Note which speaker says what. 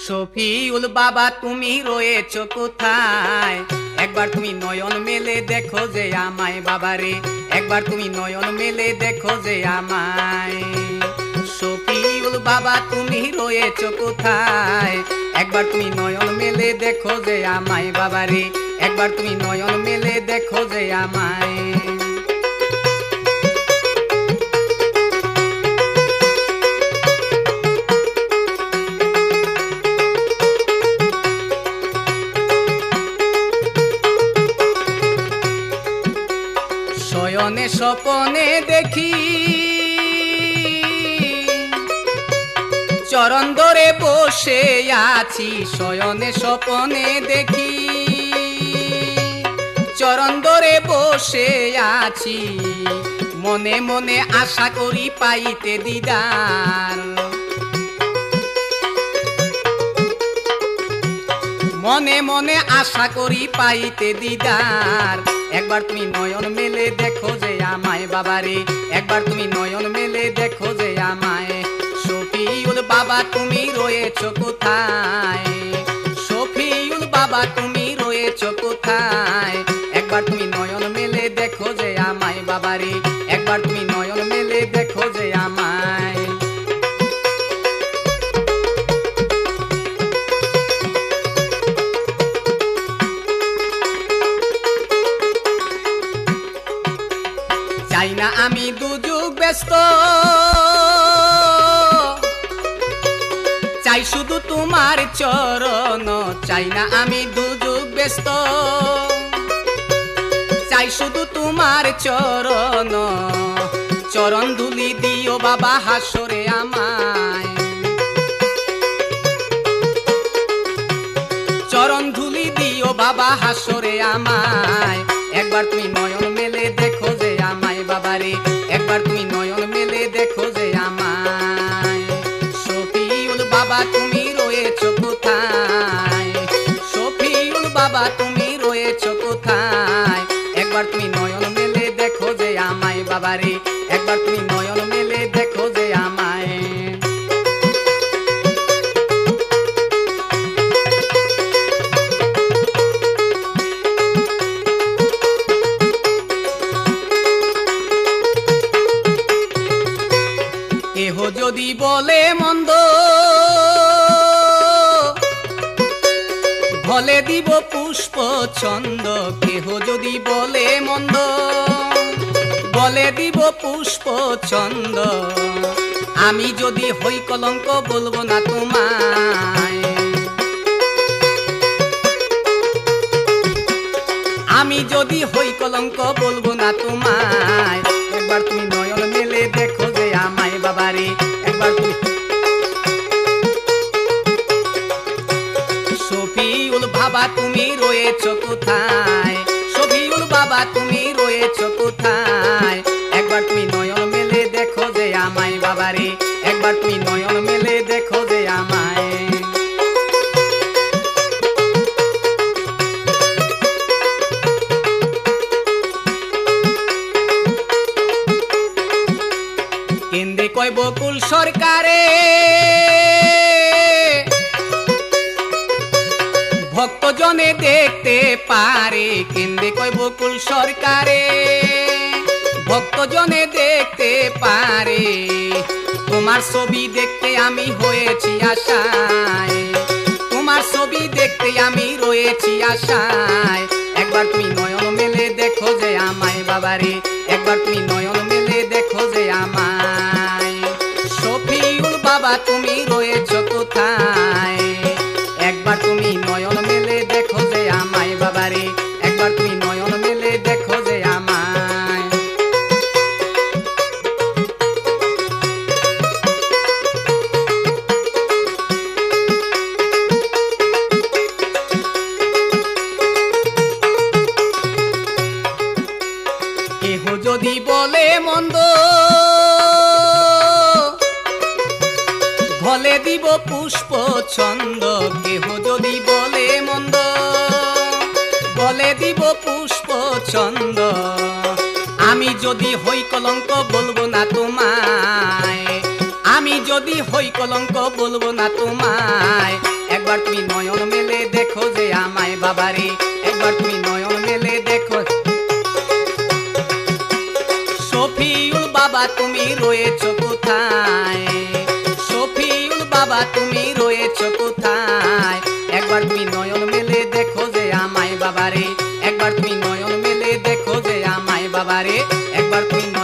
Speaker 1: শফিউল বাবা তুমি রয়েছো কোথায়? একবার তুমি নয়ন মেলে দেখো যে আমায় বাবারে, একবার তুমি নয়ন মেলে দেখো যে আমায়। শফিউল বাবা তুমি রয়েছো কোথায়? একবার তুমি নয়ন মেলে দেখো যে আমায় বাবারে, একবার তুমি নয়ন মেলে দেখো যে আমায়। শয়নে স্বপনে দেখি চরণ ধরে বসে আছি, শয়নে স্বপনে দেখি চরণ ধরে বসে আছি, মনে মনে আশা করি পাইতে দিদার। মনে মনে আশা করি পাইতে দিদার। একবার তুমি নয়ন মেলে দেখো যে আমায় বাবারে, একবার তুমি নয়ন মেলে দেখো যে আমায়। শফিউল বাবা তুমি রয়েছো কোথায়? শফিউল বাবা তুমি রয়েছো কোথায়? একবার তুমি নয়ন মেলে দেখো যে আমায় বাবারে, একবার তুমি নয়ন মেলে দেখো যে আমায়। চাই না আমি দুযুগ ব্যস্ত, চাই শুধু তোমার চরণ। চাই না আমি দুযুগ ব্যস্ত, চাই শুধু তোমার চরণ। চরণ ধুলি দিও বাবা হাসরে আমায়, চরণ ধুলি দিও বাবা হাসরে আমায়। একবার তুমি নয়ন মেলে দেখো যে আমায় বাবারে, একবার তুমি নয়ন মেলে দেখো যে আমায়। শফিউল বাবা তুমি রয়েছো কোথায়? শফিউল বাবা তুমি রয়েছো কোথায়? একবার তুমি নয়ন মেলে দেখো যে আমায় বাবারে, একবার তুমি নয়ন মেলে দেখো যে আমায়। কেহ যদি বলে মন্দ, বলে দিব পুষ্প ছন্দ। কেহ যদি বলে মন্দ, বলে দিব পুষ্প ছন্দ। আমি যদি হই কলঙ্ক বলবো না তোমায়, আমি যদি হই কলঙ্ক বলবো না তোমায়। একবার তুমি নয়ন মেলে দেখো যে আমায় বাবারে, একবার তুমি। শফিউল বাবা তুমি রয়েছো কোথায়? শফিউল বাবা তুমি রয়েছো কোথায়? একবার তুমি নয়ন মেলে দেখো যে আমায় বাবারে, একবার তুমি নয়ন মেলে দেখো যে আমায়। কেন্দ্রে কয় বকুল সরকারে, ভক্তজনে দেখতে পারে। কেন্দ্রে কয় বকুল সরকারে, ভক্তজনে দেখতে পারে। তোমার ছবি দেখতে আমি হয়েছি আশায়, তোমার ছবি দেখতে আমি রয়েছি আশায়। একবার তুমি নয়ন মেলে দেখো যে আমায় বাবারে, একবার তুমি নয়ন মেলে দেখো যে আমায়। শফিউল বাবা তুমি রয়েছো কোথায়? একবার তুমি নয়ন মেলে দেখো যে আমায় বাবারে, একবার তুমি নয়ন মেলে দেখো যে আমায়। কেহ যদি বলে মন্দ, বলে দিব পুষ্প ছন্দ। কেহ যদি বলে মন্দ, বলে দিব পুষ্প ছন্দ। আমি যদি হই কলঙ্ক বলবো না তোমায়, আমি যদি হই কলঙ্ক বলবো না তোমায়। একবার তুমি নয়ন মেলে দেখো যে আমায় বাবারে, একবার তুমি নয়ন মেলে দেখো। শফিউল বাবা তুমি রয়েছো কোথায়, শফিউল বাবা তুমি রয়েছো কোথায়, একবার তুমি নয়ন মেলে দেখো যে আমায় বাবারে, একবার তুমি নয়ন মেলে দেখো যে আমায় বাবারে, একবার তুমি